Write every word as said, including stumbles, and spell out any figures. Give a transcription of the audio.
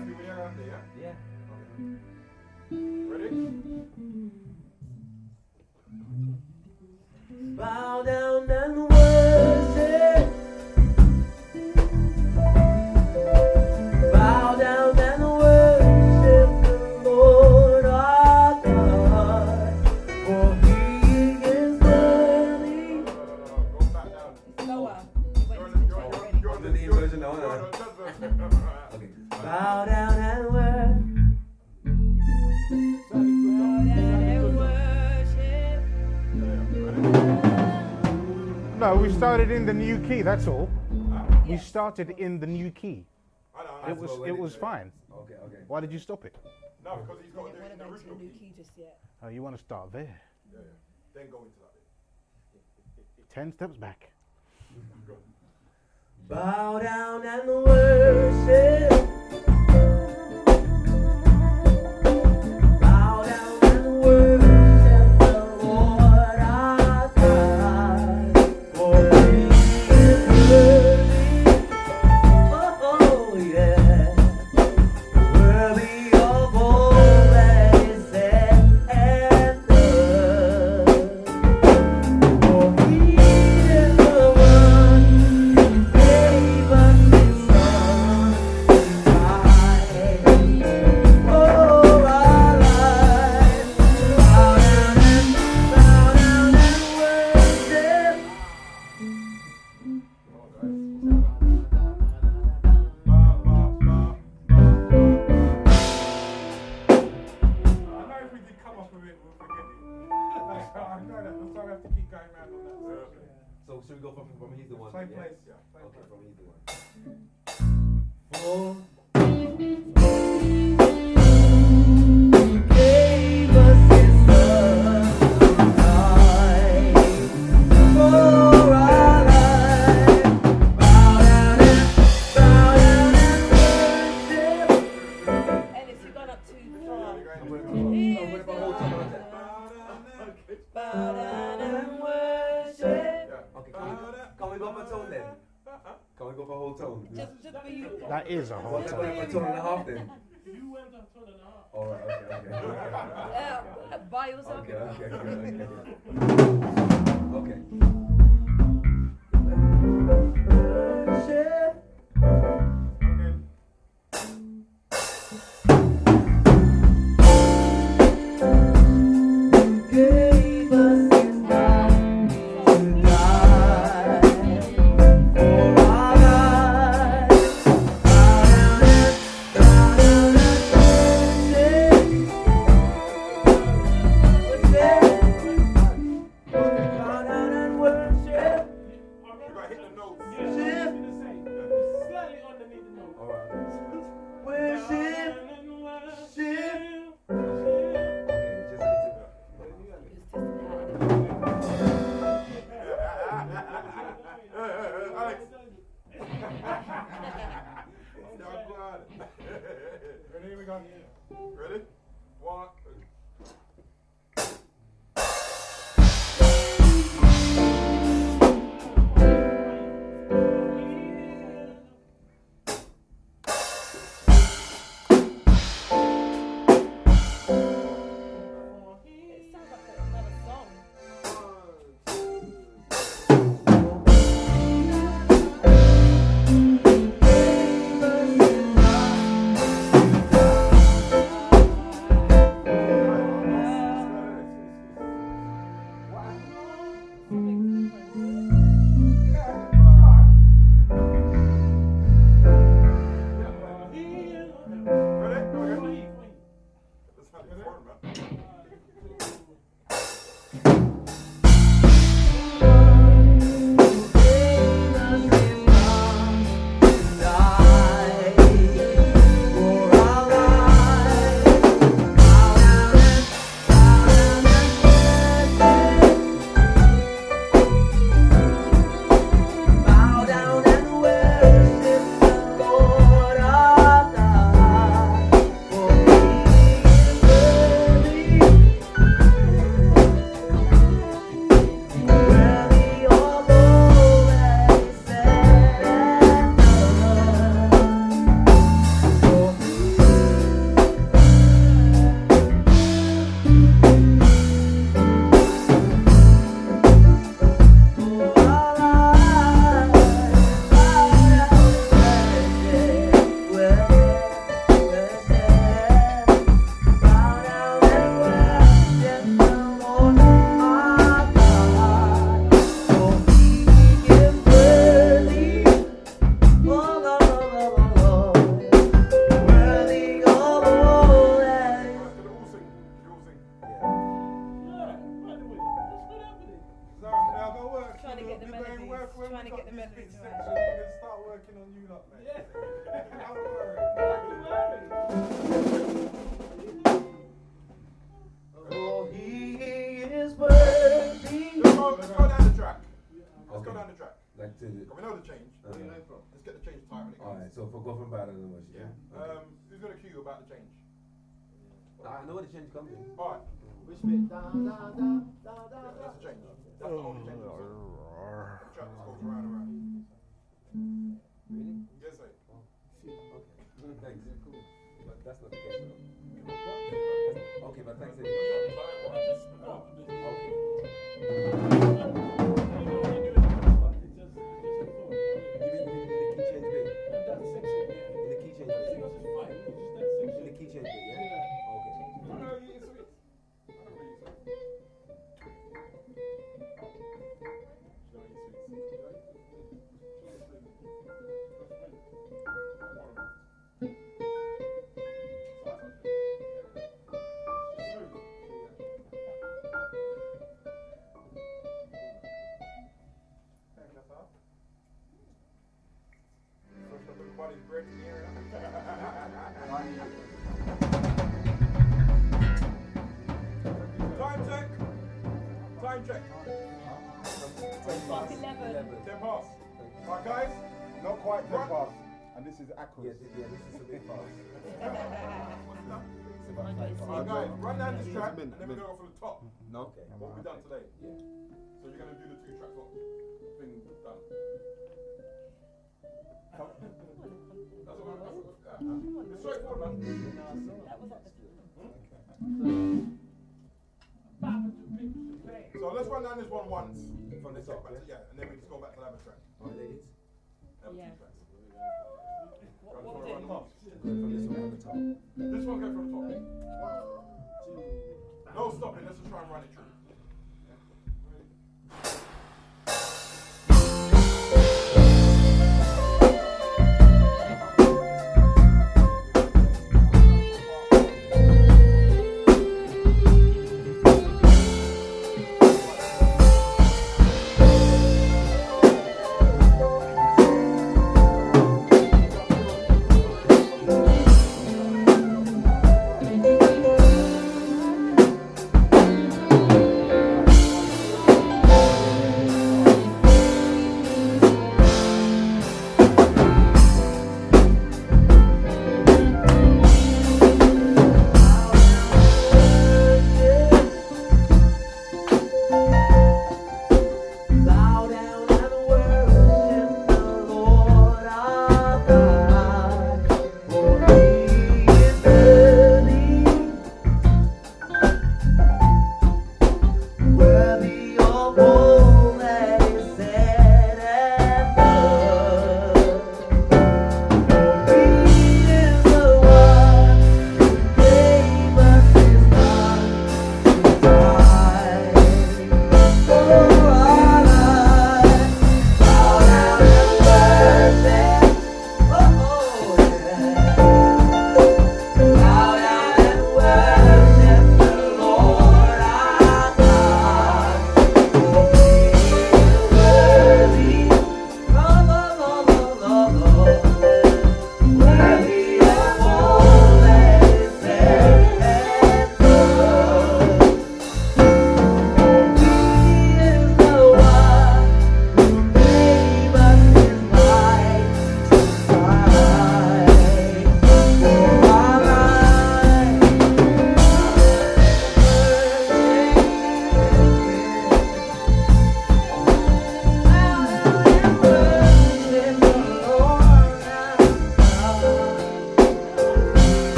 you when you're around there, yeah? Yeah. Ready? Bow down and worship. Bow down and worship the Lord our God, for He is worthy. No, no, no, no, go back down. Lower. You're on the- you're on the- you're on the- The new version now, you're on huh? the third version. Okay. Bow down and worship. No, we started in the new key, that's all. We started in the new key. I know, I It know. was it was fine. Okay, okay. Why did you stop it? No, because he's got I to do don't it in the want to go original to the new key. key just yet. Oh, you want to start there. Yeah, yeah. Then go into that bit. Ten steps back. Bow down and worship. Bow down and worship the Lord our God, for He is worthy. Oh yeah, worthy of all that is said and done. For He is the one who gave us His Son to die for our lives. Bow down and bow down and worship. I know if we did come up with it, we'll forget it. I know that. That's why we have to keep going around on that section. So should we go from from He's the One? Same yeah? place, yeah. Same Okay, place. from He's the One. For He gave us His Son to die for our lives. Bow down and bow down and worship. Ellis, you've gone up too far. I'm going to I'm going to hold time on that. Bow down and worship. Okay, can we, can we go for a tone then? Can we go for a whole tone? Just, just for you. That is a whole What, time. a tone and a half then? You went up two and a half. All right, okay, okay. Uh, by yourself. Okay, okay, okay, okay. Okay. Worship. Okay. Gave us His Son to die for our lives. Bow down and bow down and worship. Bow down and worship. You gotta hit the notes. Yeah, I was gonna say, slightly underneath the note. All right. Worship. Worship. Okay, just a little. Alex. Yeah, glad. Ready? Here we go. Ready? One. It sounds like another song. Gave us His Son to die We'll go from bad and then Yeah. Um, who's gonna cue you about the change? I know where the change comes in. All right. Which bit? Da, da, da, da, da, Yeah, da. that's the change. That's the only change. of the song. The track just goes around and around. Really? Yes, sir. Okay. Thanks. Cool. But that's not the case though. Okay, but thanks anyway. Okay. Everybody's bread in the area. Time check. Time check. Fuck eleven. Ten past. Alright, guys. Not quite ten Run. past. And this is Yeah, accurate. th- yeah, this is a bit fast. What's that? It's about five past. Alright, guys. Run down this It's track a min- and then we're min- going to go for the top. No? Okay. What we've done today. Yeah. So you're going to do the two tracks. What thing done? That's what we're, that's what, yeah. It's straightforward, man. That was at the So let's run down this one once. From the Let's get top, back to- yeah? yeah, and then we just go back to the other track. Alright, ladies. Them Yeah. two tracks. What, what was it? Go from this one at the top. This one go from the top. No stopping, let's just try and run it through.